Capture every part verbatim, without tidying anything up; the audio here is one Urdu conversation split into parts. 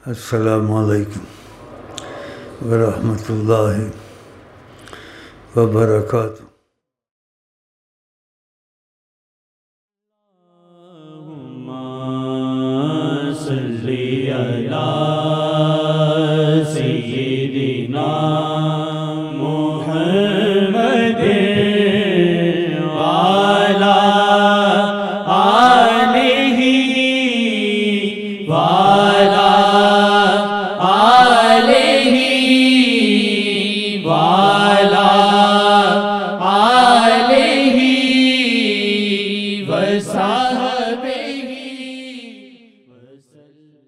السلام علیکم ورحمۃ اللہ وبرکاتہ۔ صلی علی سیدنا محمد وعلی آلہ وعلی آلہ وعلی آلہ وصحبہ وسلم۔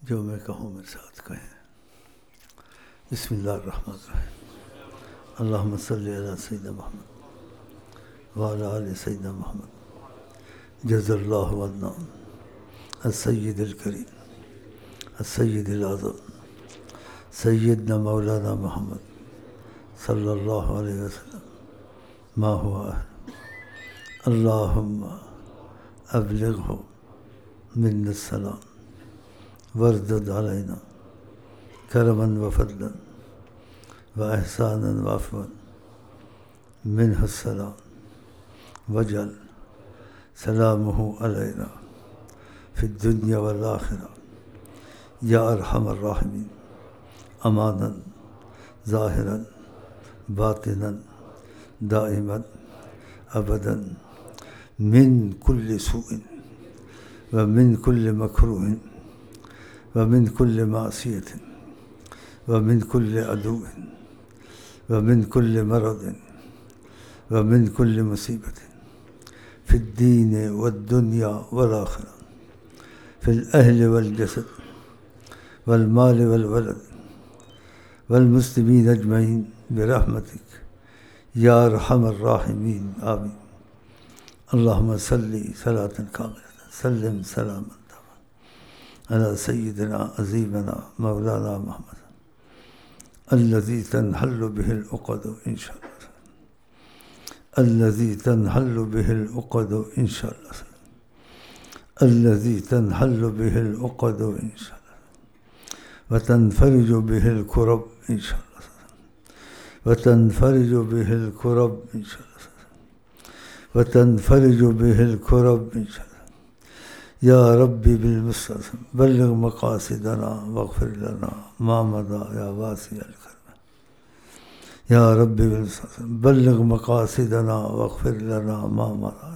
جو میں کہوں میرے ساتھ کہیں. بسم اللہ الرحمن الرحیم. اللہم صلی علی سیدنا محمد وعلی آل سیدنا محمد. جزا اللہ عنا السید الکریم السید الاعظم سیدنا مولانا محمد صلی اللہ علیہ وسلم ما ہوا اہل. اللہم ابلغہ من السلام وردد علینا کرما وفضلا واحسانا وعفوا منہ السلام وجعل سلامہ علینا فی الدنیا والآخرہ یا ارحم الراحمین امانا ظاہرا باطنا دائما ابدا من کل سوء ومن کل مکروہ ومن کل معصیۃ ومن کل عدو ومن کل مرض ومن کل مصیبت فی الدین والدنیا والآخرہ فی الاہل والجسد والمال والولد والمسلمین اجمعین برحمتک یا ارحم الراحمین آمین. اللہم صلی صلاۃ کاملۃ سلم سلاما علی سیدنا عظیمنا مولانا محمد الذی تنحل به العقد ان شاء اللہ الذی تنحل به العقد ان شاء اللہ الذی تنحل به العقد ان شاء اللہ وتنفرج به الكرب ان شاء اللہ وتنفرج به الكرب ان شاء اللہ وتنفرج به الكرب ان شاء اللہ. یا ربی بالمصطفى بلغ مقاصدنا واغفر لنا ما مضى یا واسع الکرم. یا ربی بالمصطفى بلغ مقاصدنا واغفر لنا ما مضى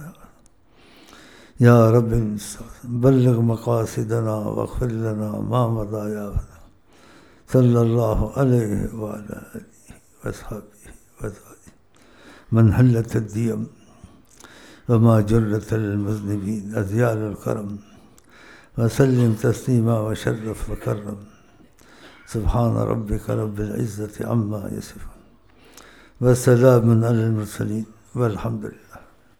یا رب بالمصطفى بلغ مقاصدنا واغفر لنا ما مضى یا صلی اللہ علیہ وعلى آلہ وصحبہ وسلم. من حلت الدیم وما جرت المذنبین ازیال الکرم وسلم تسلیما وشرف وکرم. سبحان ربک رب العزت عما یصفون وسلام علی المرسلین والحمد للہ.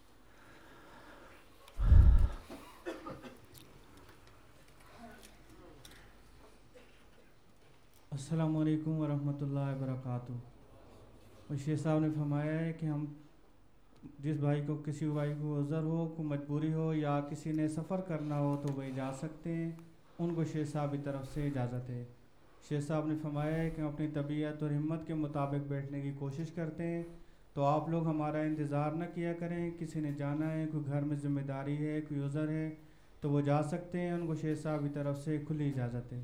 السلام علیکم ورحمۃ اللہ وبرکاتہ. اور شیخ صاحب نے فرمایا ہے کہ ہم جس بھائی کو کسی بھائی کو عذر ہو کوئی مجبوری ہو یا کسی نے سفر کرنا ہو تو وہ جا سکتے ہیں، ان کو شیخ صاحب کی طرف سے اجازت ہے. شیخ صاحب نے فرمایا ہے کہ ہم اپنی طبیعت اور ہمت کے مطابق بیٹھنے کی کوشش کرتے ہیں، تو آپ لوگ ہمارا انتظار نہ کیا کریں. کسی نے جانا ہے، کوئی گھر میں ذمہ داری ہے، کوئی عذر ہے تو وہ جا سکتے ہیں، ان کو شیخ صاحب کی طرف سے کھلی اجازت ہے.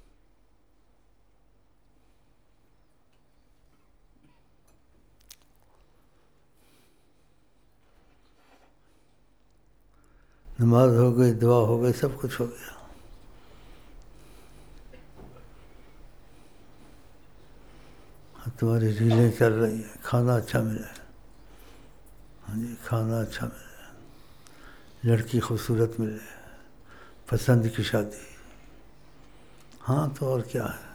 نماز ہو گئی، دعا ہو گئی، سب کچھ ہو گیا. تمہاری ریلیں چل رہی ہیں، کھانا اچھا ملے، ہاں جی کھانا اچھا ملے، لڑکی خوبصورت ملے، پسند کی شادی. ہاں تو اور کیا ہے،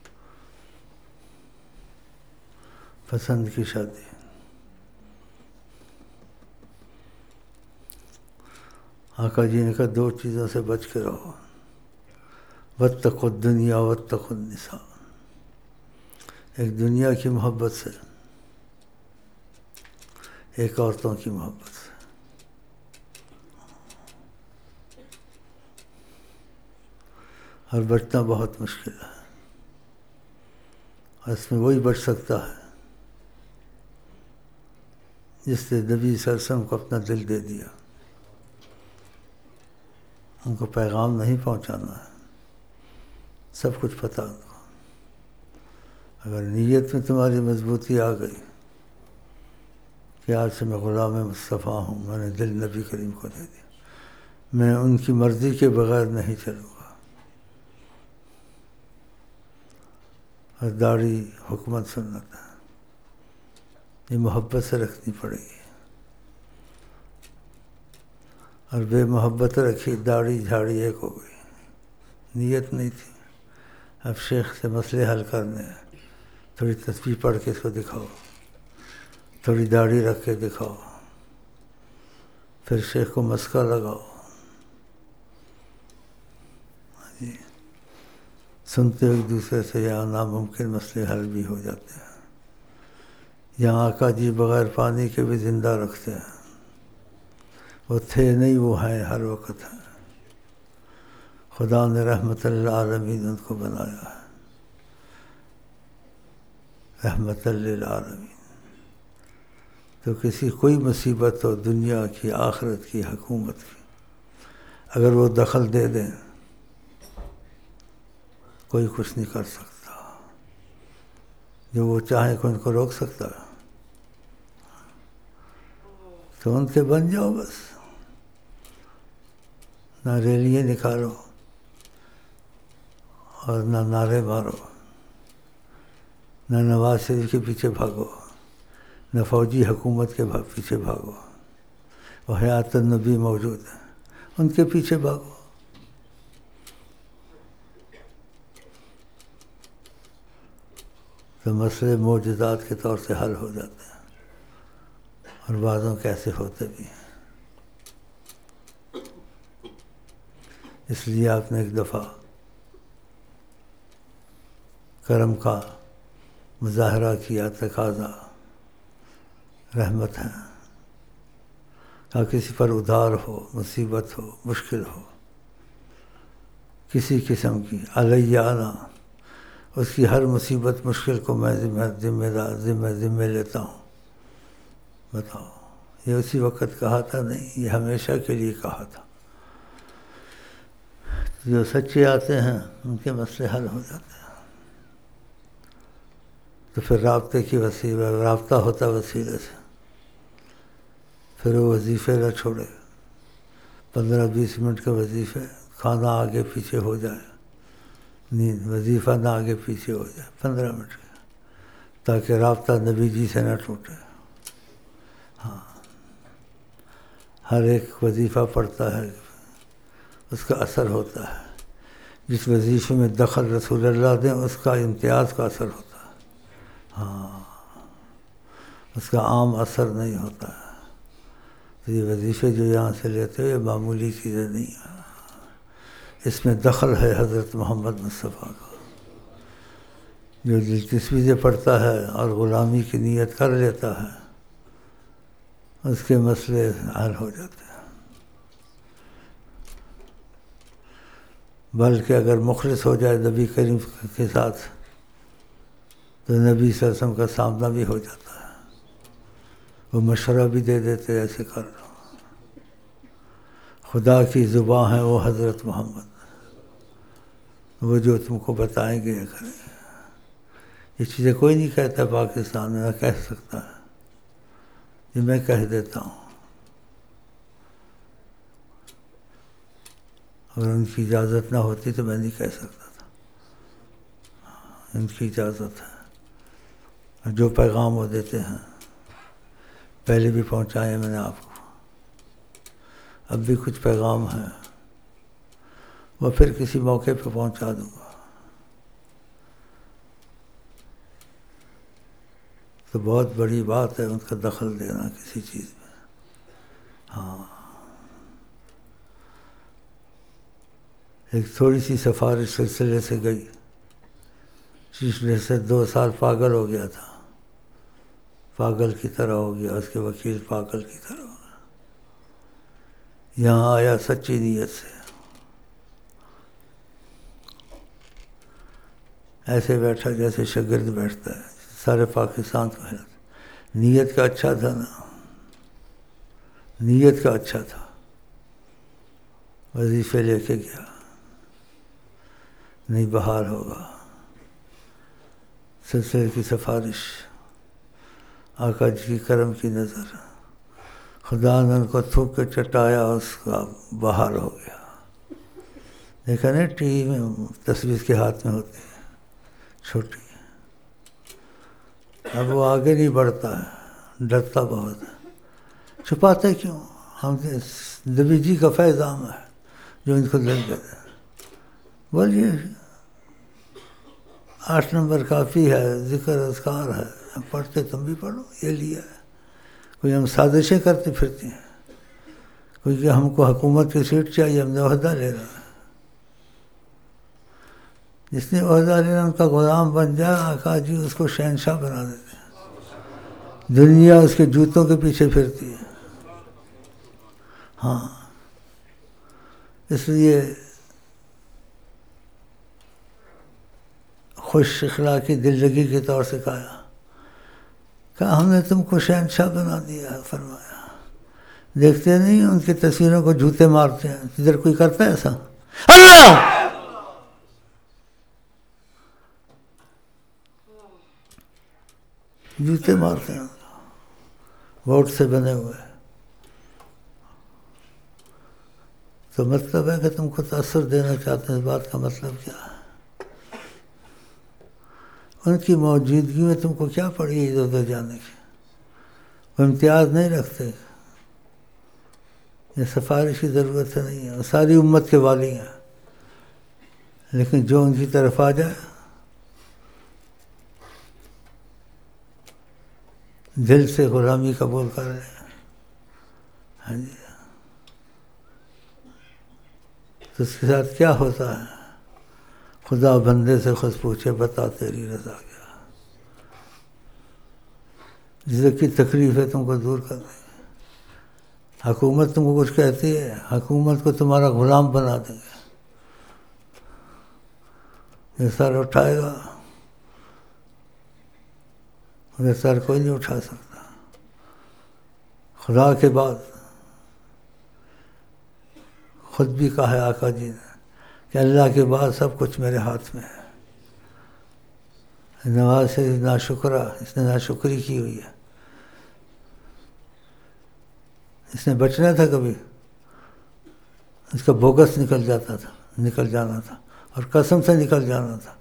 پسند کی شادی. آقا جی نے کہا دو چیزوں سے بچ کے رہو، واتقوا الدنیا واتقوا النساء. ایک دنیا کی محبت سے، ایک عورتوں کی محبت سے. اور بچنا بہت مشکل ہے، اور اس میں وہی بچ سکتا ہے جس نے نبی صلی اللہ علیہ وسلم کو اپنا دل دے دیا. ان کو پیغام نہیں پہنچانا ہے، سب کچھ پتہ. اگر نیت میں تمہاری مضبوطی آ گئی کہ آج سے میں غلام مصطفیٰ ہوں، میں نے دل نبی کریم کو دے دیا، میں ان کی مرضی کے بغیر نہیں چلوں گا. اور داڑھی حکمت سنت ہے، یہ محبت سے رکھنی پڑے گی. اور بے محبت رکھی، داڑھی جھاڑی ایک ہو گئی، نیت نہیں تھی. اب شیخ سے مسئلے حل کرنے ہیں، تھوڑی تسبیح پڑھ کے اس کو دکھاؤ، تھوڑی داڑھی رکھ کے دکھاؤ، پھر شیخ کو مسکا لگاؤ، جی سنتے ہو ایک دوسرے سے، یہاں ناممکن مسئلے حل بھی ہو جاتے ہیں۔ یہاں آقا جی بغیر پانی کے بھی زندہ رکھتے ہیں، وہ تھے نہیں، وہ ہیں، ہر وقت ہیں۔ خدا نے رحمت للعالمین ان کو بنایا ہے، رحمت للعالمین۔ تو کسی کوئی مصیبت ہو، دنیا کی، آخرت کی، حکومت کی، اگر وہ دخل دے دیں کوئی کچھ نہیں کر سکتا۔ جو وہ چاہیں کہ ان کو روک سکتا ہے؟ تو ان کے بن جاؤ بس، نہ ریلیاں نکالو اور نہ نعرے مارو، نہ نواز شریف کے پیچھے بھاگو، نہ فوجی حکومت کے پیچھے بھاگو، وہ حیات النبی موجود ہے، ان کے پیچھے بھاگو۔ تو مسئلے معجزات کے طور سے حل ہو جاتے ہیں، اور بعضوں کے ایسے ہوتے بھی ہیں۔ اس لیے آپ نے ایک دفعہ کرم کا مظاہرہ کیا، تقاضا رحمت ہے، کہ کسی پر ادھار ہو، مصیبت ہو، مشکل ہو، کسی قسم کی، علیہ انا، اس کی ہر مصیبت مشکل کو میں ذمہ ذمہ دار ذمہ ذمہ لیتا ہوں۔ بتاؤ، یہ اسی وقت کہا تھا؟ نہیں، یہ ہمیشہ کے لیے کہا تھا۔ جو سچے آتے ہیں ان کے مسئلے حل ہو جاتے ہیں۔ تو پھر رابطے کی وسیلہ، رابطہ ہوتا وسیلے سے، پھر وہ وظیفے نہ چھوڑے، پندرہ بیس منٹ کے وظیفے، کھانا آگے پیچھے ہو جائے، نیند، وظیفہ نہ آگے پیچھے ہو جائے، پندرہ منٹ کا، تاکہ رابطہ نبی جی سے نہ ٹوٹے۔ ہاں، ہر ایک وظیفہ پڑھتا ہے، اس کا اثر ہوتا ہے۔ جس وظیفے میں دخل رسول اللہ دیں، اس کا امتیاز کا اثر ہوتا ہے۔ ہاں، اس کا عام اثر نہیں ہوتا ہے۔ تو یہ وظیفے جو یہاں سے لیتے ہو، یہ معمولی چیزیں نہیں ہیں، اس میں دخل ہے حضرت محمد مصطفیٰ کا۔ جو دلچسپی سے پڑھتا ہے اور غلامی کی نیت کر لیتا ہے، اس کے مسئلے حل ہو جاتے ہیں۔ بلکہ اگر مخلص ہو جائے نبی کریم کے ساتھ، تو نبی صلی اللہ علیہ وسلم کا سامنا بھی ہو جاتا ہے، وہ مشورہ بھی دے دیتے، ایسے کر لو۔ خدا کی زبان ہے وہ حضرت محمد، وہ جو تم کو بتائیں گے یہ کریں گے۔ یہ چیزیں کوئی نہیں کہتا پاکستان میں، نہ کہہ سکتا ہے، یہ میں کہہ دیتا ہوں۔ اگر ان کی اجازت نہ ہوتی تو میں نہیں کہہ سکتا تھا، ان کی اجازت ہے۔ اور جو پیغام وہ دیتے ہیں، پہلے بھی پہنچائے میں نے آپ کو، اب بھی کچھ پیغام ہیں، وہ پھر کسی موقع پہ پہنچا دوں گا۔ تو بہت بڑی بات ہے ان کا دخل دینا کسی چیز میں۔ ہاں، ایک تھوڑی سی سفارش سلسلے سے گئی، سلسلے سے دو سال پاگل ہو گیا تھا، پاگل کی طرح ہو گیا، اس کے وکیل پاگل کی طرح ہو گیا۔ یہاں آیا سچی نیت سے، ایسے بیٹھا جیسے شاگرد بیٹھتا ہے، سارے پاکستان کو حیرت۔ نیت کا اچھا تھا نا، نیت کا اچھا تھا، وظیفے لے کے گیا، نہیں بہار ہوگا، سلسلے کی سفارش، آقا جی کی کرم کی نظر، خدا نے ان کو تھوک کے چٹایا، اس کا بہار ہو گیا۔ دیکھا نا ٹی وی میں تصویر کے ہاتھ میں ہوتی ہے چھوٹی، اب وہ آگے نہیں بڑھتا ہے، ڈرتا بہت ہے۔ چھپاتے کیوں؟ ہم نبی جی کا فیض عام ہے جو ان کو لگ گئے۔ بولیے، آٹھ نمبر کافی ہے، ذکر اذکار ہے، پڑھتے تم بھی پڑھو، یہ لیا ہے۔ کوئی ہم سازشیں کرتے پھرتے ہیں، کوئی کہ ہم کو حکومت کی سیٹ چاہیے، ہم نے عہدہ لے رہا ہے۔ جس نے عہدہ لینا ان کا غلام بن جائے، آقا جی اس کو شہنشاہ بنا دیتے ہیں، دنیا اس کے جوتوں کے پیچھے پھرتی ہے۔ ہاں، اس لیے خوش اخلاقی دل لگی کے طور سے کہا کہ ہم نے تم کو شہنشاہ بنا دیا ہے۔ فرمایا دیکھتے نہیں ان کی تصویروں کو جوتے مارتے ہیں، ادھر کوئی کرتا ہے ایسا؟ اللہ جوتے مارتے ہیں، ووٹ سے بنے ہوئے۔ تو مطلب ہے کہ تم کو تاثر دینا چاہتے ہیں، اس بات کا مطلب کیا ہے؟ ان کی موجودگی میں تم کو کیا پڑی ادھر ادھر جانے کی؟ وہ امتیاز نہیں رکھتے، یہ سفارش کی ضرورت نہیں ہے، وہ ساری امت کے والی ہیں، لیکن جو ان کی طرف آ جائے دل سے غلامی قبول کر لیں، ہاں جی، تو اس کے ساتھ کیا ہوتا ہے؟ خدا بندے سے خود پوچھے بتا تیری رضا کیا؟ جس کی تکلیف ہے تم کو دور کر دیں گے۔ حکومت تم کو کچھ کہتی ہے، حکومت کو تمہارا غلام بنا دیں گے۔ یہ سر اٹھائے گا، یہ سر کوئی نہیں اٹھا سکتا۔ خدا کے بعد خود بھی کہا ہے آقا جی نے کہ اللہ کے بعد سب کچھ میرے ہاتھ میں ہے۔ نواز شریف ناشکرہ، اس نے ناشکری کی ہوئی ہے، اس نے بچنا تھا، کبھی اس کا بوگس نکل جاتا تھا، نکل جانا تھا، اور قسم سے نکل جانا تھا،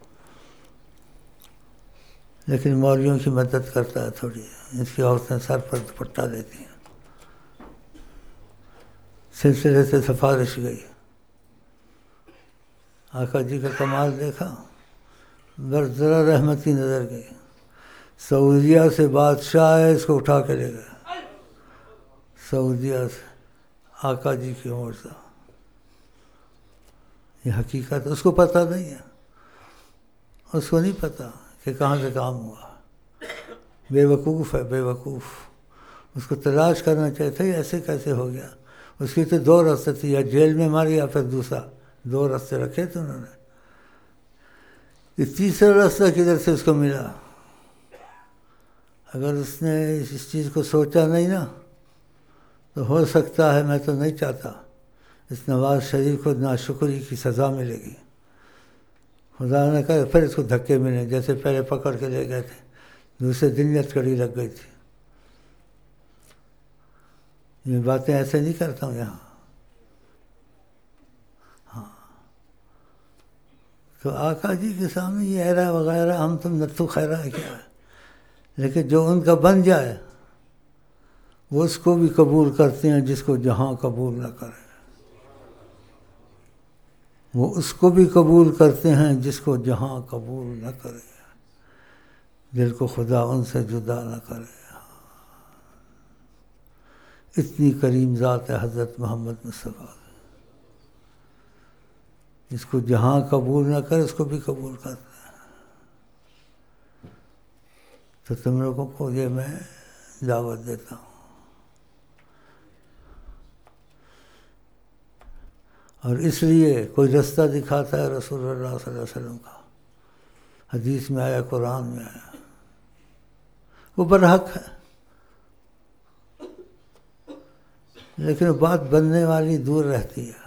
لیکن مولویوں کی مدد کرتا ہے تھوڑی، اس کی عورتیں سر پر دوپٹہ لیتی ہیں، سلسلے سے سفارش گئی۔ آقا جی کا کمال دیکھا، بس ذرا رحمت کی نظر گئی، سعودیہ سے بادشاہ ہے، اس کو اٹھا کے لے گئے، سعودیہ سے آقا جی کی عمر سے۔ یہ حقیقت اس کو پتہ نہیں ہے، اس کو نہیں پتہ کہ کہاں سے کام ہوا، بے وقوف ہے، بے وقوف۔ اس کو تلاش کرنا چاہیے تھا، ایسے کیسے ہو گیا؟ اس کی تو دو راستے تھے، یا جیل میں ماری یا پھر دوسرا، دو راستے رکھے تھے انہوں نے۔ یہ تیسرا راستہ کدھر سے اس کو ملا؟ اگر اس نے اس چیز کو سوچا نہیں نا، تو ہو سکتا ہے، میں تو نہیں چاہتا، اس نواز شریف کو ناشکری کی سزا ملے گی۔ خدا نے کہا پھر اس کو دھکے ملے، جیسے پہلے پکڑ کے لے گئے تھے، دوسرے دن لٹکڑی لگ گئی تھی۔ یہ باتیں ایسے نہیں کرتا ہوں یہاں۔ ہاں، تو آقا جی کے سامنے یہ ایرا وغیرہ ہم تم نتھو خیرہ ہے کیا ہے؟ لیکن جو ان کا بن جائے وہ اس کو بھی قبول کرتے ہیں جس کو جہاں قبول نہ کرے، وہ اس کو بھی قبول کرتے ہیں جس کو جہاں قبول نہ کرے، دل کو خدا ان سے جدا نہ کرے۔ اتنی کریم ذات ہے حضرت محمد مصطفیٰ، جس کو جہاں قبول نہ کرے اس کو بھی قبول کرتے ہیں۔ تو تم لوگوں کو یہ میں دعوت دیتا ہوں، اور اس لیے کوئی رستہ دکھاتا ہے رسول اللہ صلی اللہ علیہ وسلم کا، حدیث میں آیا، قرآن میں آیا، وہ برحق ہے، لیکن بات بننے والی دور رہتی ہے۔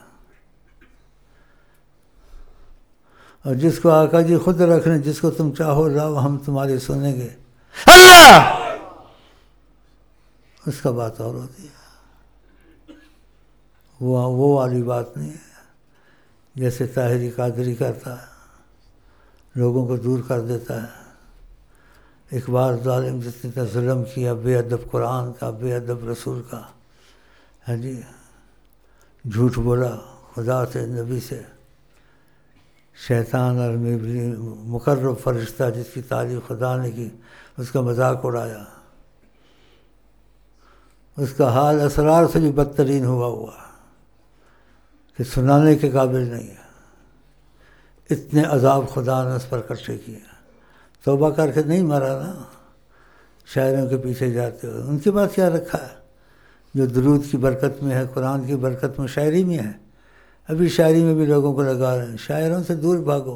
اور جس کو آقا جی خود رکھ لیں، جس کو تم چاہو لاؤ، ہم تمہاری سنیں گے، اللہ، اس کا بات اور ہوتی ہے۔ وہ وہ والی بات نہیں ہے جیسے طاہری قادری کرتا ہے، لوگوں کو دور کر دیتا ہے۔ ایک بار ظالم جس نے ظلم کیا، بے ادب قرآن کا، بے ادب رسول کا، ہاں جی، جھوٹ بولا خدا سے، نبی سے، شیطان اور مقرب فرشتہ جس کی تعریف خدا نے کی اس کا مذاق اڑایا، اس کا حال اسرار سے بھی بدترین ہوا ہوا کہ سنانے کے قابل نہیں ہے۔ اتنے عذاب خدا نے اس پر اکٹھے کیے، توبہ کر کے نہیں مرا نا، شاعروں کے پیچھے جاتے ہوئے۔ ان کے پاس کیا رکھا ہے جو درود کی برکت میں ہے، قرآن کی برکت میں، شاعری میں ہے؟ ابھی شاعری میں بھی لوگوں کو لگا رہے ہیں، شاعروں سے دور بھاگو۔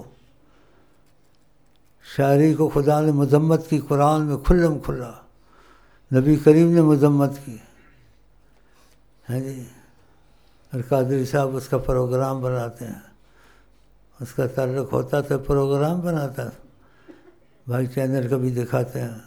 شاعری کو خدا نے مذمت کی، قرآن میں کھلم کھلا، نبی کریم نے مذمت کی، ہے جی۔ اور قادری صاحب اس کا پروگرام بناتے ہیں، اس کا تعلق ہوتا تو پروگرام بناتا، بھائی چینل کبھی دکھاتے ہیں۔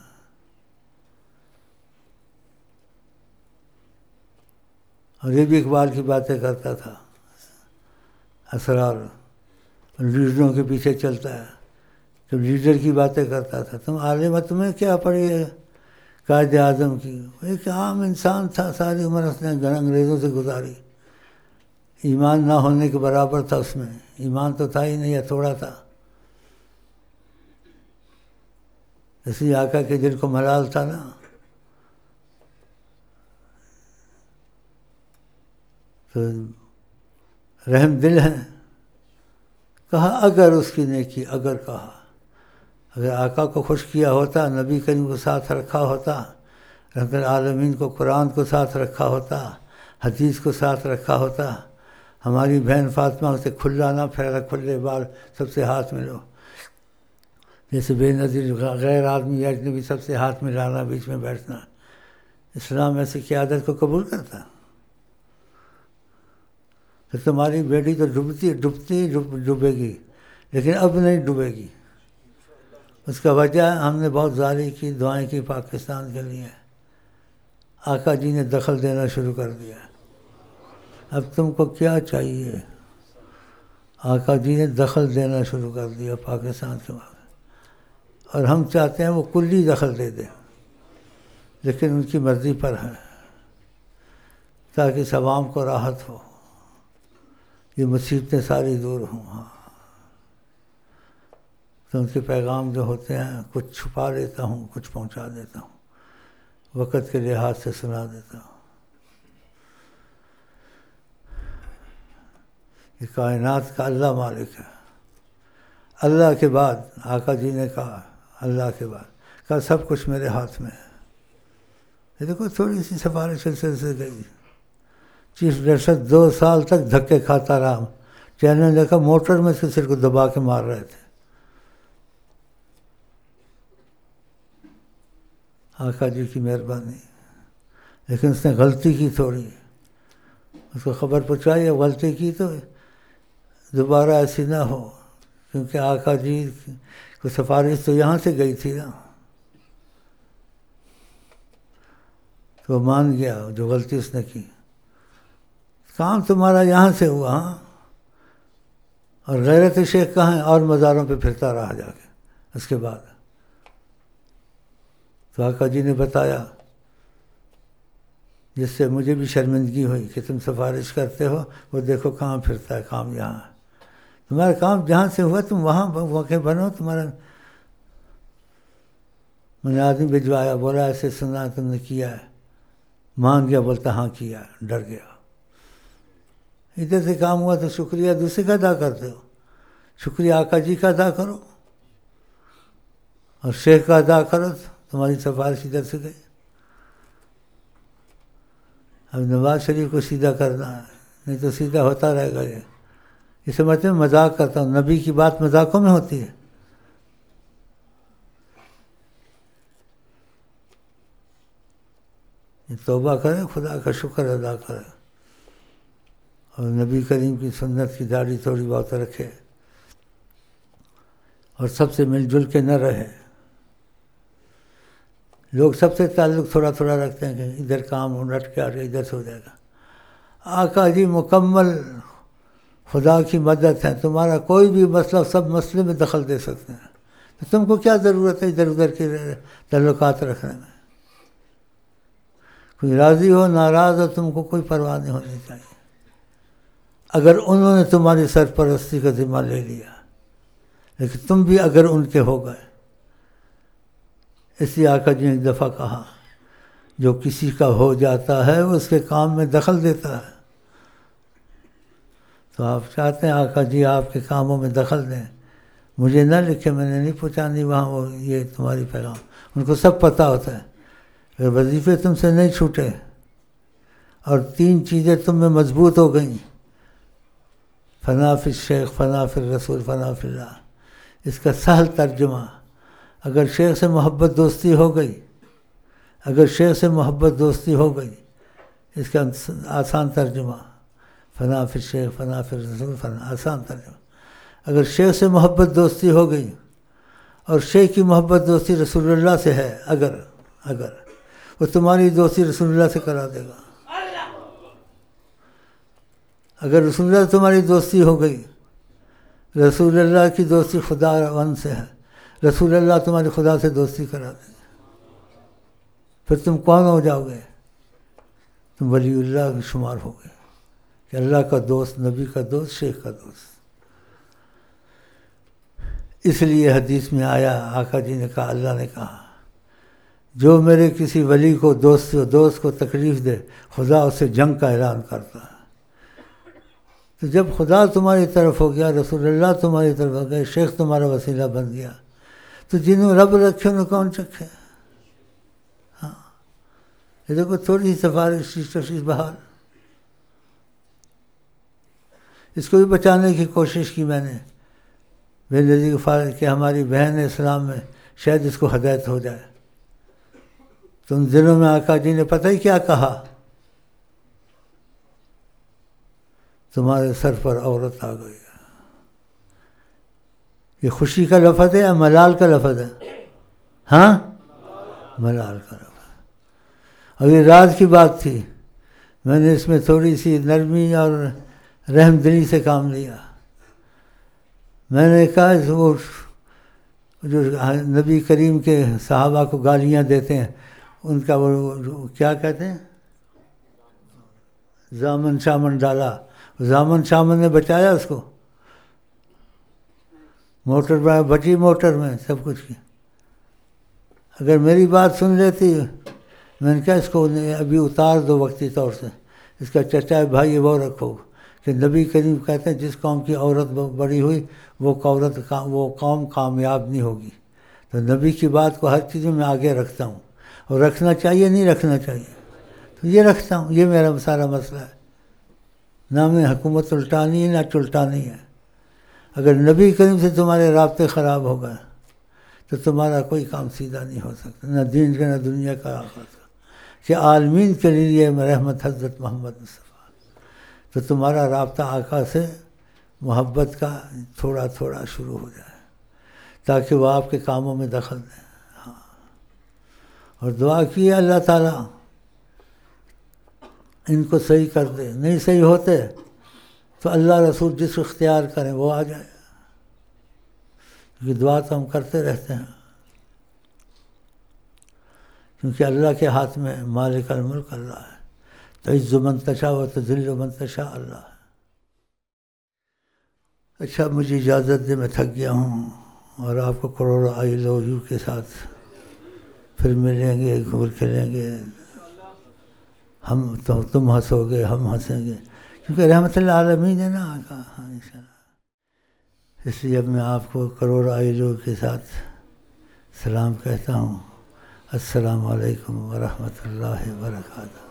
اور یہ بھی اقبال کی باتیں کرتا تھا، اسرار لیڈروں کے پیچھے چلتا ہے، جب لیڈر کی باتیں کرتا تھا، تم عالم تمہیں کیا پڑی ہے قائد اعظم کی؟ ایک عام انسان تھا، ساری عمر اس نے انگریزوں سے گزاری، ایمان نہ ہونے کے برابر تھا اس میں، ایمان تو تھا ہی نہیں یا تھوڑا تھا۔ اسی آقا کے دل کو ملال تھا نا، تو رحم دل ہے۔ کہا اگر اس کی نیکی، اگر کہا اگر آقا کو خوش کیا ہوتا، نبی کریم کو ساتھ رکھا ہوتا، رحمت العالمین کو، قرآن کو ساتھ رکھا ہوتا، حدیث کو ساتھ رکھا ہوتا، ہماری بہن فاطمہ اسے کھلا نہ پھیلا، کھلے بال سب سے ہاتھ ملو، جیسے بے نظیر غیر آدمی یا اجنبی سب سے ہاتھ ملانا، بیچ میں بیٹھنا، اسلام ایسی قیادت کو قبول کرتا؟ تو تمہاری بیٹی تو ڈوبتی ڈوبتی ڈوبے گی، لیکن اب نہیں ڈوبے گی۔ اس کا وجہ ہم نے بہت زاری کی، دعائیں کی پاکستان کے لیے، آقا جی نے دخل دینا شروع کر دیا۔ اب تم کو کیا چاہیے؟ آقا جی نے دخل دینا شروع کر دیا پاکستان کے بعد، اور ہم چاہتے ہیں وہ کلی دخل دے دیں، لیکن ان کی مرضی پر ہے، تاکہ عوام کو راحت ہو، یہ مصیبتیں ساری دور ہوں۔ ہاں، تو ان کے پیغام جو ہوتے ہیں کچھ چھپا لیتا ہوں، کچھ پہنچا دیتا ہوں، وقت کے لحاظ سے سنا دیتا ہوں۔ یہ کائنات کا اللہ مالک ہے۔ اللہ کے بعد آقا جی نے کہا، اللہ کے بعد کہا سب کچھ میرے ہاتھ میں ہے۔ یہ دیکھو تھوڑی سی سفارش سے گئی، چیف جسٹس دو سال تک دھکے کھاتا رہا، چینل نے دیکھا موٹر میں سے سر کو دبا کے مار رہے تھے۔ آقا جی کی مہربانی، لیکن اس نے غلطی کی تھوڑی، اس کو خبر پہنچائی، غلطی کی تو دوبارہ ایسی نہ ہو، کیونکہ آقا جی کو سفارش تو یہاں سے گئی تھی نا، تو وہ مان گیا جو غلطی اس نے کی۔ کام تمہارا یہاں سے ہوا، ہاں، اور غیرت شیخ کہاں ہے؟ اور مزاروں پہ پھرتا رہا جا کے۔ اس کے بعد تو آقا جی نے بتایا، جس سے مجھے بھی شرمندگی ہوئی کہ تم سفارش کرتے ہو، وہ دیکھو کہاں پھرتا ہے، کام یہاں ہے، تمہارا کام جہاں سے ہوا تم وہاں واقع بنو۔ تمہارا میں نے آدمی بھجوایا، بولا ایسے سنا تم نے کیا ہے، مان گیا، بولتا ہاں کیا، ڈر گیا۔ ادھر سے کام ہوا تو شکریہ دوسرے کا ادا کرتے ہو، شکریہ آقا جی کا ادا کرو، اور شیخ کا ادا کرو، تمہاری سفارش ادھر سے گئی۔ اب نواز شریف کو سیدھا کرنا ہے، نہیں تو سیدھا ہوتا رہے گا۔ یہ یہ سمجھتے میں مذاق کرتا ہوں، نبی کی بات مذاقوں میں ہوتی ہے۔ یہ توبہ کرے، خدا کا شکر ادا کرے، اور نبی کریم کی سنت کی داڑھی تھوڑی بہت رکھے، اور سب سے مل جل کے نہ رہے۔ لوگ سب سے تعلق تھوڑا تھوڑا رکھتے ہیں کہ ادھر کام ہو، رٹ کے آ گیا، ادھر سے ہو جائے گا۔ آقا جی مکمل خدا کی مدد ہے، تمہارا کوئی بھی مسئلہ سب مسئلے میں دخل دے سکتے ہیں، تو تم کو کیا ضرورت ہے ادھر ادھر کے تعلقات رکھنے میں؟ کوئی راضی ہو ناراض ہو، تم کو کوئی پرواہ نہیں ہونی چاہیے۔ اگر انہوں نے تمہاری سرپرستی کا ذمہ لے لیا، لیکن تم بھی اگر ان کے ہو گئے. اس لیے آقا جی نے ایک دفعہ کہا جو کسی کا ہو جاتا ہے اس کے کام میں دخل دیتا ہے. تو آپ چاہتے ہیں آقا جی آپ کے کاموں میں دخل دیں. مجھے نہ لکھے، میں نے نہیں پہنچانی وہاں وہ یہ تمہاری پیغام. ان کو سب پتہ ہوتا ہے. اگر وظیفے تم سے نہیں چھوٹے اور تین چیزیں تم میں مضبوط ہو گئیں، فنا فی الشیخ، فنا فی الرسول، فنا فی اللہ. اس کا سہل ترجمہ، اگر شیخ سے محبت دوستی ہو گئی، اگر شیخ سے محبت دوستی ہو گئی، اس کا آسان ترجمہ فنا فی الشیخ، فنا فی الرسول، فنا، آسان ترجمہ. اگر شیخ سے محبت دوستی ہو گئی اور شیخ کی محبت دوستی رسول اللہ سے ہے، اگر اگر وہ تمہاری دوستی رسول اللہ سے کرا دے گا. اگر رسول اللہ سے تمہاری دوستی ہو گئی، رسول اللہ کی دوستی خدا ون سے ہے، رسول اللہ تمہاری خدا سے دوستی کرا دے گا. پھر تم کون ہو جاؤ گے؟ تم ولی اللہ کے شمار ہو گئے کہ اللہ کا دوست، نبی کا دوست، شیخ کا دوست. اس لیے حدیث میں آیا، آقا جی نے کہا، اللہ نے کہا جو میرے کسی ولی کو دوست دوست کو تکلیف دے، خدا اسے جنگ کا اعلان کرتا ہے. تو جب خدا تمہاری طرف ہو گیا، رسول اللہ تمہاری طرف ہو گیا، شیخ تمہارا وسیلہ بن گیا، تو جنہوں رب رکھے انہوں کون چکھے؟ ہاں، یہ دیکھو تھوڑی سی سفارش تشریف بحال، اس کو بھی بچانے کی کوشش کی میں نے. بے نظیر فارغ کہ ہماری بہن اسلام میں شاید اس کو ہدایت ہو جائے. تو ان دنوں میں آقا جی نے پتہ ہی کیا کہا، تمہارے سر پر عورت آ گئی. یہ خوشی کا لفظ ہے یا ملال کا لفظ ہے؟ ہاں، ملال کا لفظ. اور یہ راز کی بات تھی، میں نے اس میں تھوڑی سی نرمی اور رحم دلی سے کام لیا. میں نے کہا وہ جو نبی کریم کے صحابہ کو گالیاں دیتے ہیں، ان کا وہ کیا کہتے ہیں، زامن شامن ڈالا. زامن شامن نے بچایا اس کو، موٹر میں بچی، موٹر میں سب کچھ کیا. اگر میری بات سن لیتی، میں نے کہا اس کو ابھی اتار دو وقتی طور سے، اس کا چچا بھائی وہ رکھو کہ نبی کریم کہتے ہیں جس قوم کی عورت بڑی ہوئی وہ عورت وہ قوم کامیاب نہیں ہوگی. تو نبی کی بات کو ہر چیز میں آگے رکھتا ہوں، اور رکھنا چاہیے نہیں رکھنا چاہیے، تو یہ رکھتا ہوں. یہ میرا سارا مسئلہ ہے. نہ میں حکومت الٹانی ہے نہ چلٹانی ہے. اگر نبی کریم سے تمہارے رابطے خراب ہو گئے تو تمہارا کوئی کام سیدھا نہیں ہو سکتا، نہ دین کا نہ دنیا کا آخرت کا. کہ عالمین کے لیے رحمت حضرت محمد مصطفیٰ. تو تمہارا رابطہ آقا سے محبت کا تھوڑا تھوڑا شروع ہو جائے تاکہ وہ آپ کے کاموں میں دخل دیں. ہاں، اور دعا کی اللہ تعالیٰ ان کو صحیح کر دے. نہیں صحیح ہوتے تو اللہ رسول جس اختیار کریں وہ آ جائے، کیونکہ دعا تو ہم کرتے رہتے ہیں، کیونکہ اللہ کے ہاتھ میں مالک الملک اللہ ہے. تعز من تشاء و تذل من تشاء اللہ ہے. اچھا، مجھے اجازت دے، میں تھک گیا ہوں، اور آپ کو کروڑ آئی لو یو کے ساتھ پھر ملیں گے، گھول کھیلیں گے. ہم تو تم ہنسو گے، ہم ہنسیں گے، کیونکہ رحمت اللہ عالمین ہے نا آقا. ہاں انشاءاللہ. اس لیے اب میں آپ کو کروڑ آئی لو کے ساتھ سلام کہتا ہوں. السلام علیکم ورحمۃ اللہ وبرکاتہ.